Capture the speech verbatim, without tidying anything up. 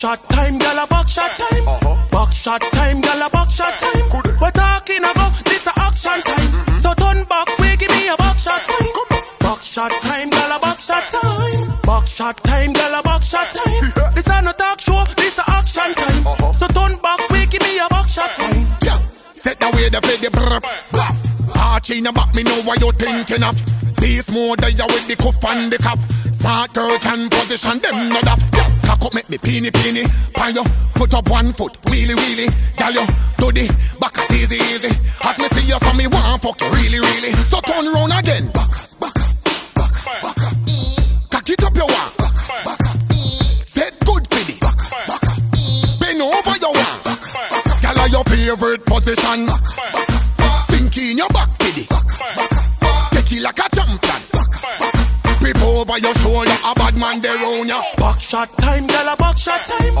Shot time, gyal a back shot time. Uh-huh. Back shot time, gyal a back shot time. We're talking about this a action time. Mm-hmm. So turn back, we give me a back shot time. Back shot time, gyal a back shot time. Back shot time, gyal a back shot time. This a no talk show, this a action time. Uh-huh. So turn back, we give me a back shot time. Yeah, set the way the play the brr bluff. Arch in the back, me know what you thinking of. Beast mode, there with the cuff and the cuff. Smart girl can position them not up. Cock up, make me peeny peeny. Pan you, put up one foot, wheelie wheelie. Gal you, do the back as easy easy. As me see you, so me want fuck you really really. So turn round again. Back us, back us, back us, back us. Cock it up you want. Back us, back us. Set good for the. Back us, back us. Bend over you want. Back us, back us. Gal are your favorite position. Back us, back us. Sink in your back for the. Back us, back us. Take it like a champion. Over your shoulder, a bad man there on ya. Back shot time, gyal a back shot time.